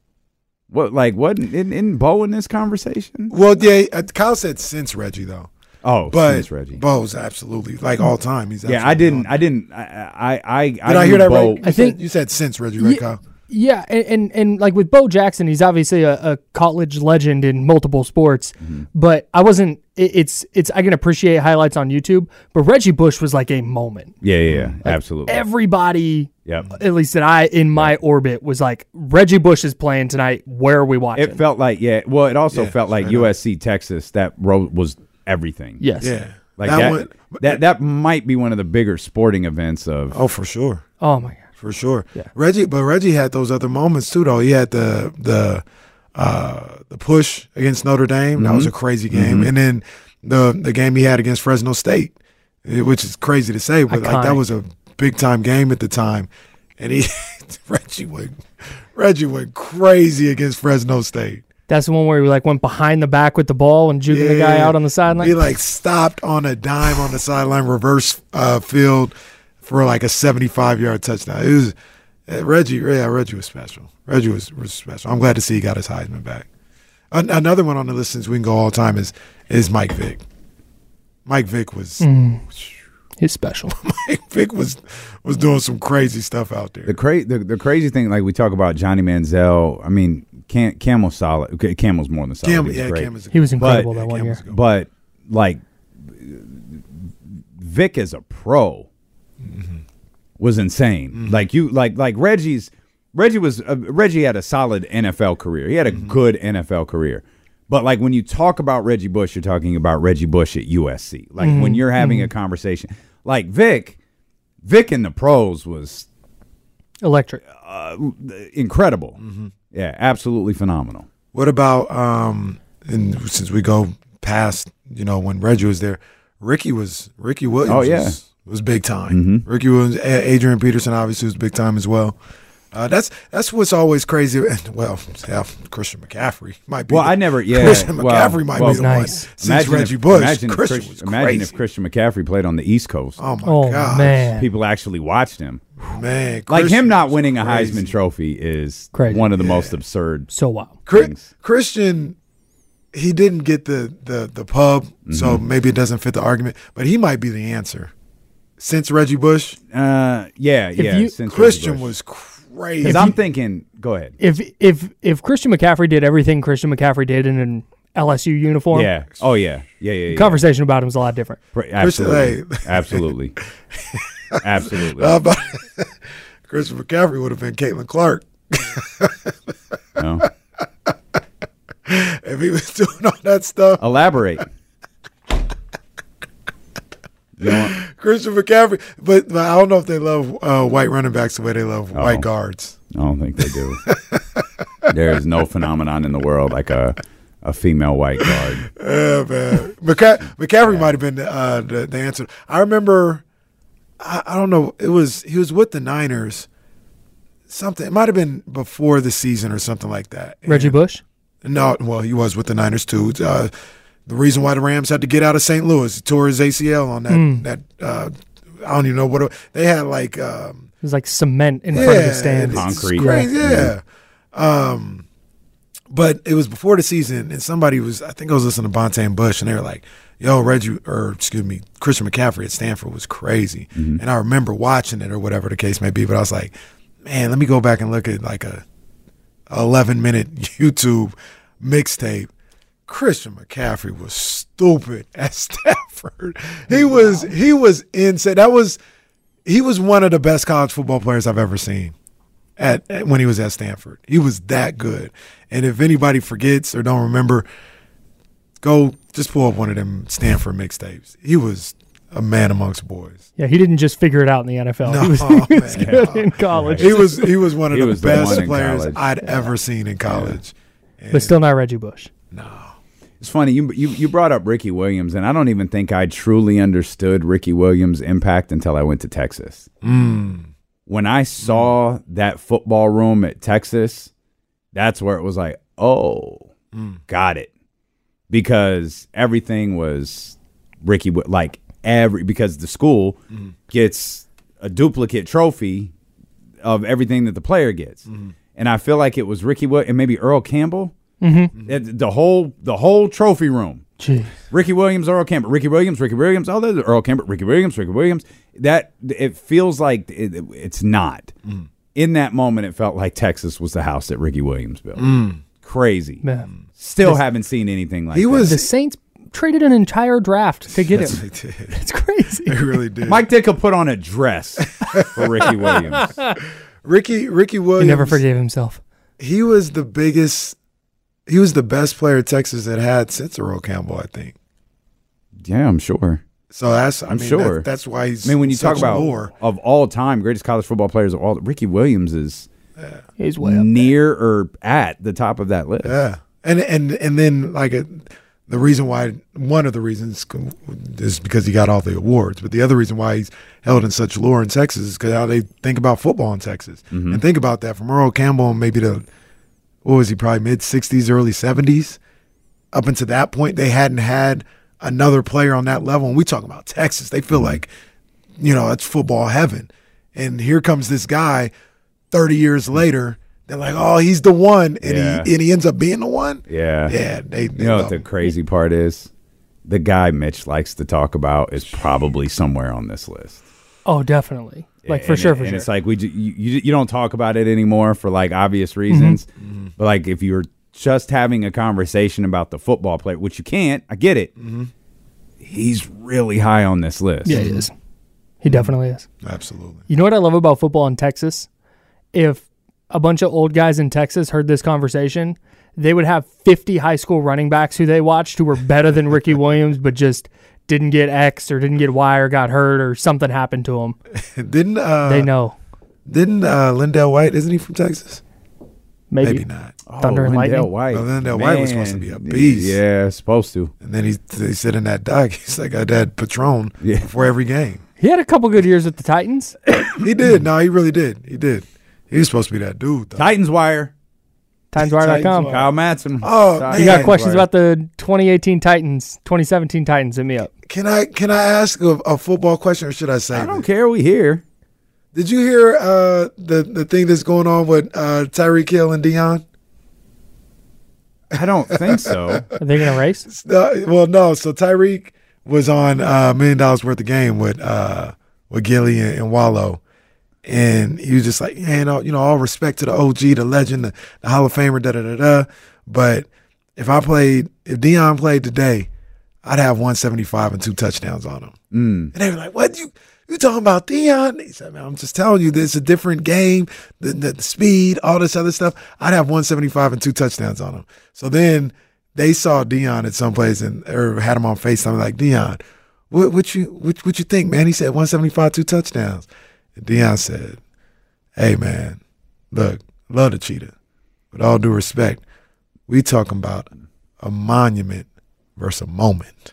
Wasn't Bo in this conversation? Well, yeah, Kyle said since Reggie though. Oh, but since Reggie. Bo's absolutely like all time. He's Yeah, absolutely I did I hear that Bo, right? I think you said since Reggie, right, Kyle? Yeah, and like with Bo Jackson, he's obviously a college legend in multiple sports, but I wasn't. It's I can appreciate highlights on YouTube, but Reggie Bush was like a moment. Yeah, absolutely. Everybody, Yep. at least that I in my orbit was like, Reggie Bush is playing tonight. Where are we watching? It felt like it also felt like USC Texas. That road was everything. Yes. Yeah. Like That that might be one of the bigger sporting events of. Oh, for sure. Oh my God. For sure. Yeah. Reggie had those other moments too, though. He had the push against Notre Dame. That was a crazy game. And then the game he had against Fresno State, which is crazy to say, but like that was a big time game at the time. And Reggie went crazy against Fresno State. That's the one where he like went behind the back with the ball and juking the guy out on the sideline. He like stopped on a dime on the sideline, reverse field for like a 75-yard touchdown. It was Reggie was special. Reggie was special. I'm glad to see he got his Heisman back. Another one on the list, since we can go all time, is Mike Vick. Mike Vick was he's special. Mike Vick was doing some crazy stuff out there. The crazy thing, like we talk about Johnny Manziel. I mean, Camel's solid. Okay, Camel's more than solid. He was incredible that one year. But like Vick as a pro was insane. Like Reggie had a solid NFL career. He had a good NFL career. But like when you talk about Reggie Bush, you're talking about Reggie Bush at USC. Like when you're having a conversation, like Vic in the pros was electric, incredible. Yeah, absolutely phenomenal. What about and since we go past, when Reggie was there, Ricky Williams. Oh yeah. Was big time. Ricky Williams, Adrian Peterson obviously was big time as well. That's what's always crazy. Well, Christian McCaffrey might be. Christian McCaffrey might be the one. Since Reggie Bush, imagine if Christian McCaffrey played on the East Coast. Oh my God, man! People actually watched him. Man, like him not winning a Heisman Trophy is one of the most absurd. So wild. Christian. He didn't get the pub, so maybe it doesn't fit the argument. But he might be the answer. Since Reggie Bush, since Christian was crazy. Because I'm thinking, go ahead. If Christian McCaffrey did everything Christian McCaffrey did in an LSU uniform, yeah, the conversation about him is a lot different. Absolutely, absolutely. Christian McCaffrey would have been Caitlin Clark. No. If he was doing all that stuff. Elaborate. Christian McCaffrey, but I don't know if they love white running backs the way they love white guards. I don't think they do. There is no phenomenon in the world like a female white guard. Yeah, man. McCaffrey might have been the answer. I remember, I don't know, he was with the Niners. Something, it might have been before the season or something like that. Reggie Bush? No, well, he was with the Niners too. The reason why the Rams had to get out of St. Louis, he tore his ACL on that. I don't even know what they had. Like it was like cement in front of the stands, concrete. Crazy, yeah. But it was before the season, and somebody was. I think I was listening to Bonte and Bush, and they were like, "Yo, Christian McCaffrey at Stanford was crazy." And I remember watching it or whatever the case may be. But I was like, man, let me go back and look at like a 11-minute YouTube mixtape. Christian McCaffrey was stupid at Stanford. He was insane. He was one of the best college football players I've ever seen when he was at Stanford. He was that good. And if anybody forgets or don't remember, go just pull up one of them Stanford mixtapes. He was a man amongst boys. Yeah, he didn't just figure it out in the NFL. No, he was good in college. He was one of the best players I'd ever seen in college. Yeah. But still not Reggie Bush. No. It's funny, you brought up Ricky Williams, and I don't even think I truly understood Ricky Williams' impact until I went to Texas. When I saw that football room at Texas, that's where it was like, oh, got it. Because everything was Ricky, because the school gets a duplicate trophy of everything that the player gets. And I feel like it was Ricky Williams and maybe Earl Campbell. The whole trophy room Gee. Ricky Williams, Earl Campbell, Ricky Williams, oh, there's Earl Campbell, Ricky Williams. That it feels like it's not. In that moment, it felt like Texas was the house that Ricky Williams built. Crazy. Man. Still haven't seen anything like that. The Saints traded an entire draft to get him. It's crazy. They really did. Mike Ditka put on a dress for Ricky Williams. Ricky Williams. He never forgave himself. He was the best player Texas had since Earl Campbell, I think. Yeah, I'm sure. So I'm sure. That's why he's. I mean, when you talk such about lore. of all time greatest college football players of all, Ricky Williams is he's way up near or at the top of that list. Yeah, and then like the reason why, one of the reasons is because he got all the awards, but the other reason why he's held in such lore in Texas is because how they think about football in Texas. And think about that from Earl Campbell and maybe what was he, probably mid-60s, early 70s. Up until that point, they hadn't had another player on that level. And we talk about Texas. They feel like, it's football heaven. And here comes this guy 30 years later. They're like, oh, he's the one. And he ends up being the one. Yeah. Yeah. They what the crazy part is? The guy Mitch likes to talk about is probably somewhere on this list. Oh, definitely. Like, for sure. And it's like, you don't talk about it anymore for, like, obvious reasons. But, like, if you're just having a conversation about the football player, which you can't, I get it. He's really high on this list. Yeah, he is. He definitely is. Absolutely. You know what I love about football in Texas? If a bunch of old guys in Texas heard this conversation, they would have 50 high school running backs who they watched who were better than Ricky Williams, but just didn't get X or didn't get Y or got hurt or something happened to him. They know. Didn't Lindell White, isn't he from Texas? Maybe not. Thunder and Lightning. White. No, Lindell White was supposed to be a beast. Yeah, supposed to. And then he said in that doc, he's like, I had Patron before every game. He had a couple good years with the Titans. He did. No, he really did. He did. He was supposed to be that dude, though. Titans Wire. TitansWire.com. Kyle Madsen. Oh, man. You got questions about the 2018 Titans, 2017 Titans, hit me up. Can I ask a football question, or should I say? I don't care. We here. Did you hear the thing that's going on with Tyreek Hill and Deion? I don't think so. Are they going to race? Well, no. So Tyreek was on $1 million worth of game with Gilly and Wallow. And he was just like, all respect to the OG, the legend, the Hall of Famer, da-da-da-da. But if Deion played today, I'd have 175 and 2 touchdowns on him. And they were like, what? You talking about Deion? He said, man, I'm just telling you, it's a different game, the speed, all this other stuff. I'd have 175 and 2 touchdowns on him. So then they saw Deion at some place or had him on FaceTime, like, Deion, what you think, man? He said 175, 2 touchdowns. And Deion said, hey, man, look, love the cheetah. With all due respect, we talking about a monument versus a moment.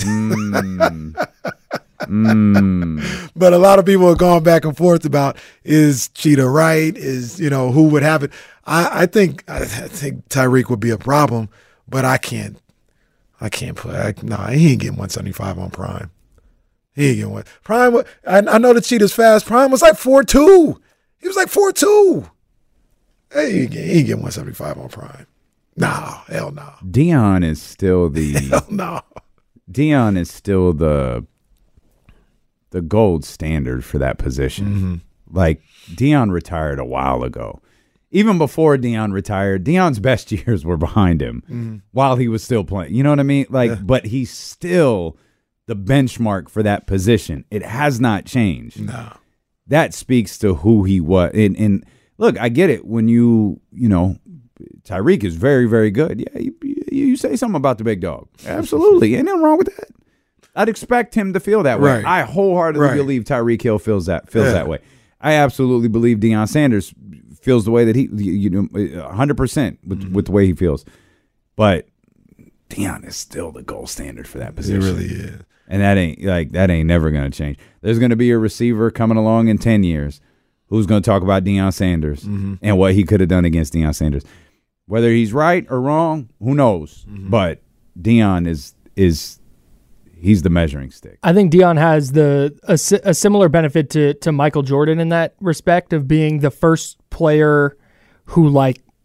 But a lot of people are going back and forth about, is Cheetah right? Is, who would have it? I think Tyreek would be a problem, but I can't put, no, he ain't getting 175 on Prime. He ain't getting one. Prime, I know the Cheetah's fast. Prime was like 4.2. He was like 4.2. Hey, he ain't getting 175 on Prime. No, hell no. Deion is still the hell no. Deion is still the gold standard for that position. Like, Deion retired a while ago. Even before Deion retired, Deion's best years were behind him while he was still playing. You know what I mean? Like, but he's still the benchmark for that position. It has not changed. No. That speaks to who he was. And look, I get it. When Tyreek is very, very good. Yeah, you say something about the big dog. Absolutely. Ain't nothing wrong with that. I'd expect him to feel that way. Right. I wholeheartedly believe Tyreek Hill feels that way. I absolutely believe Deion Sanders feels the way that he, 100% with the way he feels. But Deion is still the gold standard for that position. He really is. And that ain't never going to change. There's going to be a receiver coming along in 10 years who's going to talk about Deion Sanders and what he could have done against Deion Sanders. Whether he's right or wrong, who knows? But Deion he's the measuring stick. I think Deion has a similar benefit to Michael Jordan in that respect of being the first player who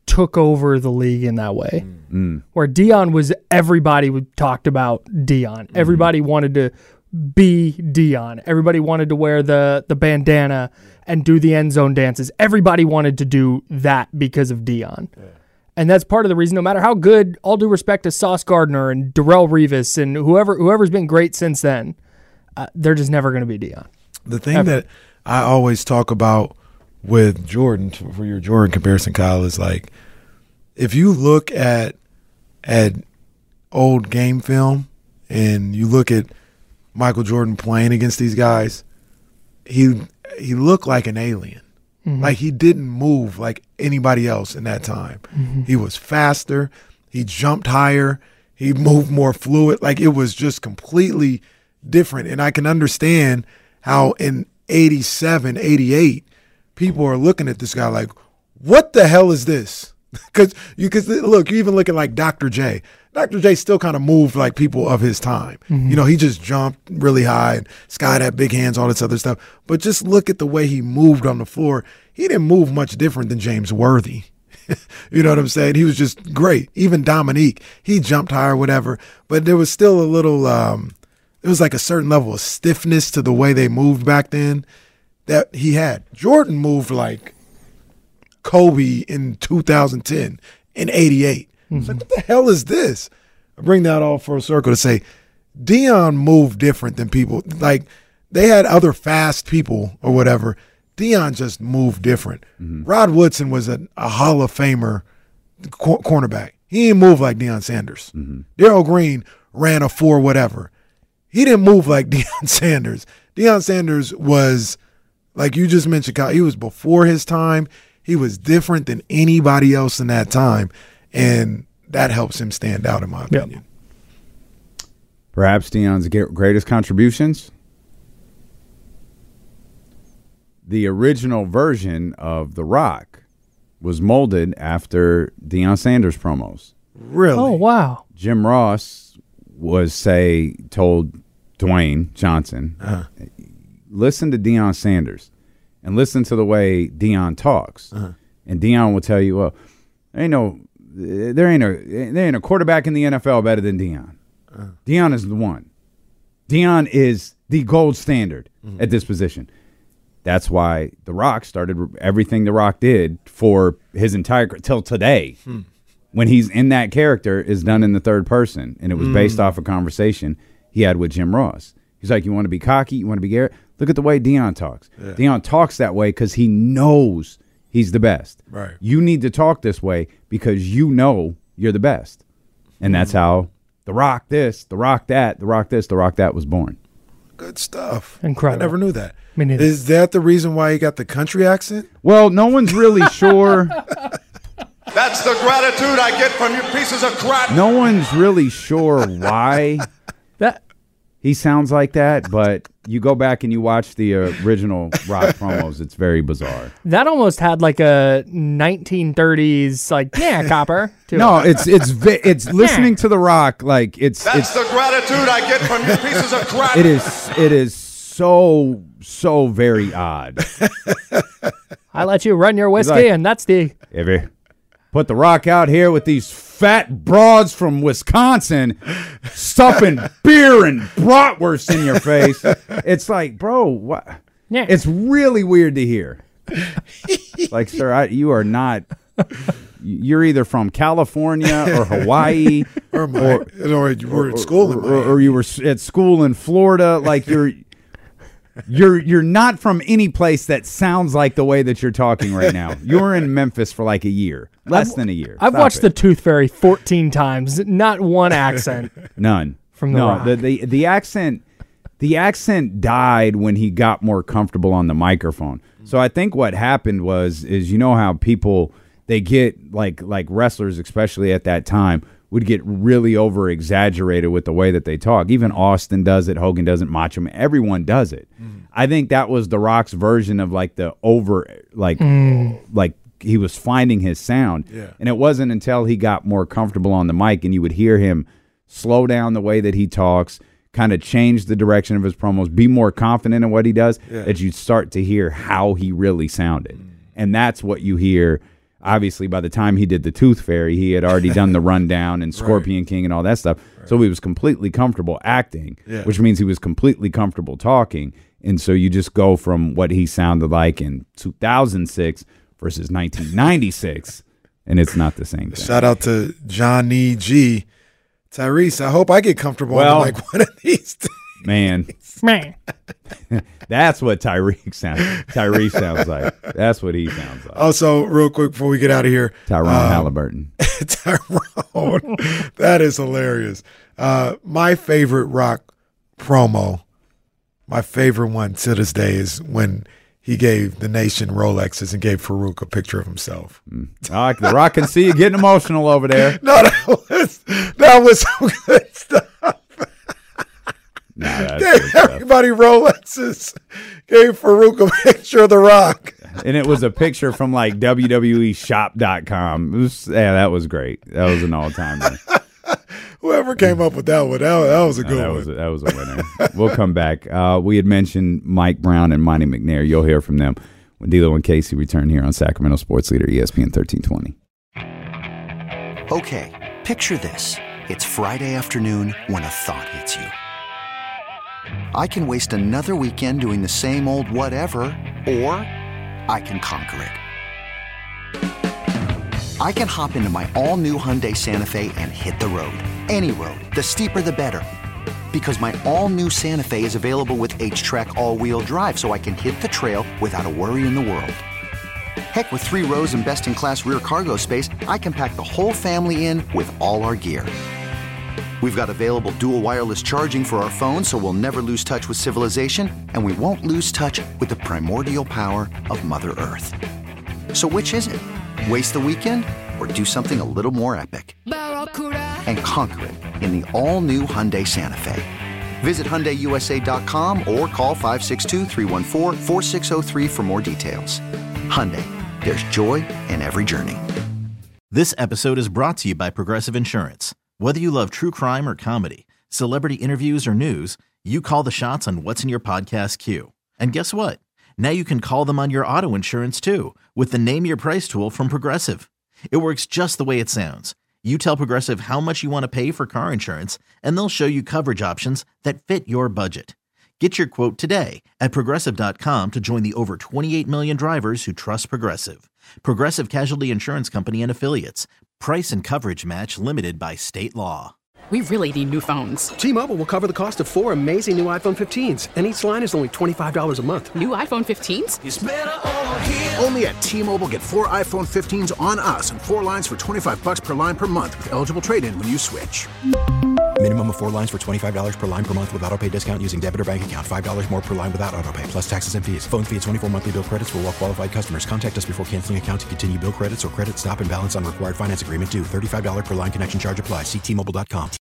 took over the league in that way. Where Deion was, everybody talked about Deion. Everybody wanted to be Deion. Everybody wanted to wear the bandana and do the end zone dances. Everybody wanted to do that because of Deion. Yeah. And that's part of the reason, no matter how good, all due respect to Sauce Gardner and Darrelle Revis and whoever's been great since then, they're just never going to be Deion. The thing that I always talk about with Jordan, for your Jordan comparison, Kyle, is like, if you look at old game film and you look at Michael Jordan playing against these guys, he looked like an alien. Like he didn't move like anybody else in that time. He was faster. He jumped higher. He moved more fluid. Like it was just completely different. And I can understand how in 87, 88, people are looking at this guy like, what the hell is this? Because look, you even look at like Dr. J. Dr. J still kind of moved like people of his time. You know, he just jumped really high and Scott had big hands, all this other stuff. But just look at the way he moved on the floor. He didn't move much different than James Worthy. You know what I'm saying? He was just great. Even Dominique, he jumped higher, whatever. But there was still a little, it was like a certain level of stiffness to the way they moved back then that he had. Jordan moved like Kobe in 2010 in 88. It's like, what the hell is this? I bring that all full circle to say Deion moved different than people. Like, they had other fast people or whatever. Deion just moved different. Rod Woodson was a Hall of Famer cornerback. He didn't move like Deion Sanders. Darryl Green ran a 4 whatever. He didn't move like Deion Sanders. Deion Sanders was, like you just mentioned, Kyle, he was before his time. He was different than anybody else in that time. And that helps him stand out, in my opinion. Perhaps Deion's greatest contributions? The original version of The Rock was molded after Deion Sanders promos. Really? Oh, wow. Jim Ross told Dwayne Johnson, listen to Deion Sanders and listen to the way Deion talks. And Deion will tell you, well, there ain't a quarterback in the NFL better than Deion. Deion is the one. Deion is the gold standard at this position. That's why The Rock started everything The Rock did for his entire till today. When he's in that character is done in the third person, and it was based off a conversation he had with Jim Ross. He's like, you want to be cocky? You want to be Garrett? Look at the way Deion talks. Yeah. Deion talks that way because he knows he's the best. Right. You need to talk this way because you know you're the best. And that's how The Rock this, The Rock that, The Rock this, The Rock that was born. Good stuff. Incredible. I never knew that. Me neither. Is that the reason why he got the country accent? Well, no one's really sure. That's the gratitude I get from you pieces of crap. No one's really sure why that he sounds like that, but you go back and you watch the original Rock promos, it's very bizarre. That almost had like a 1930s, like, yeah, copper. No, it's listening to The Rock, like That's the gratitude I get from you pieces of crap. It is so very odd. I let you run your whiskey, and that's the... If you put The Rock out here with these fat broads from Wisconsin stuffing beer and bratwurst in your face, it's like, bro, what? Yeah. It's really weird to hear. Like, sir, you are not... You're either from California or Hawaii, or you were at school in Miami. or you were at school in Florida. Like you're not from any place that sounds like the way that you're talking right now. You're in Memphis for like a year, less than a year. I've watched The Tooth Fairy 14 times. Not one accent. None from The Rock. The accent died when he got more comfortable on the microphone. So I think what happened is you know how people. They get like wrestlers, especially at that time, would get really over exaggerated with the way that they talk. Even Austin does it, Hogan does it, Macho Man, everyone does it. I think that was The Rock's version of like the over, like he was finding his sound. Yeah. And it wasn't until he got more comfortable on the mic and you would hear him slow down the way that he talks, kind of change the direction of his promos, be more confident in what he does, that you'd start to hear how he really sounded. And that's what you hear. obviously by the time he did the Tooth Fairy, he had already done the Rundown and Scorpion King and all that stuff. Right. So he was completely comfortable acting, which means he was completely comfortable talking. And so you just go from what he sounded like in 2006 versus 1996, and it's not the same thing. Shout out to Johnny G. Tyrese, I hope I get comfortable on like one of these things. Man. That's what Tyrese sounds like. That's what he sounds like. Also, real quick before we get out of here. Tyrone Halliburton. Tyrone. That is hilarious. My favorite Rock promo, my favorite one to this day is when he gave the nation Rolexes and gave Farouk a picture of himself. The Rock can see you getting emotional over there. No, that was some good stuff. Gave everybody Rolexes. Gave Farouk a picture of The Rock. And it was a picture from like WWEshop.com. That was great. That was an all-timer. Whoever came up with that one, that was a good one. That was a winner. We'll come back. We had mentioned Mike Brown and Monty McNair. You'll hear from them when D'Lo and Casey return here on Sacramento Sports Leader ESPN 1320. Okay, picture this. It's Friday afternoon when a thought hits you. I can waste another weekend doing the same old whatever, or I can conquer it. I can hop into my all-new Hyundai Santa Fe and hit the road. Any road. The steeper, the better. Because my all-new Santa Fe is available with H-Track all-wheel drive, so I can hit the trail without a worry in the world. Heck, with 3 rows and best-in-class rear cargo space, I can pack the whole family in with all our gear. We've got available dual wireless charging for our phones, so we'll never lose touch with civilization, and we won't lose touch with the primordial power of Mother Earth. So which is it? Waste the weekend or do something a little more epic? And conquer it in the all-new Hyundai Santa Fe. Visit HyundaiUSA.com or call 562-314-4603 for more details. Hyundai, there's joy in every journey. This episode is brought to you by Progressive Insurance. Whether you love true crime or comedy, celebrity interviews or news, you call the shots on what's in your podcast queue. And guess what? Now you can call them on your auto insurance too with the Name Your Price tool from Progressive. It works just the way it sounds. You tell Progressive how much you want to pay for car insurance, and they'll show you coverage options that fit your budget. Get your quote today at Progressive.com to join the over 28 million drivers who trust Progressive. Progressive Casualty Insurance Company and Affiliates. Price and coverage match limited by state law. We really need new phones. T-Mobile will cover the cost of 4 amazing new iPhone 15s, and each line is only $25 a month. New iPhone 15s? It's better over here. Only at T-Mobile, get 4 iPhone 15s on us and 4 lines for $25 per line per month with eligible trade-in when you switch. Minimum of 4 lines for $25 per line per month with autopay discount using debit or bank account. $5 more per line without autopay, plus taxes and fees. Phone fee at 24 monthly bill credits for well-qualified customers. Contact us before canceling account to continue bill credits or credit stop and balance on required finance agreement due. $35 per line connection charge applies. See T-Mobile.com.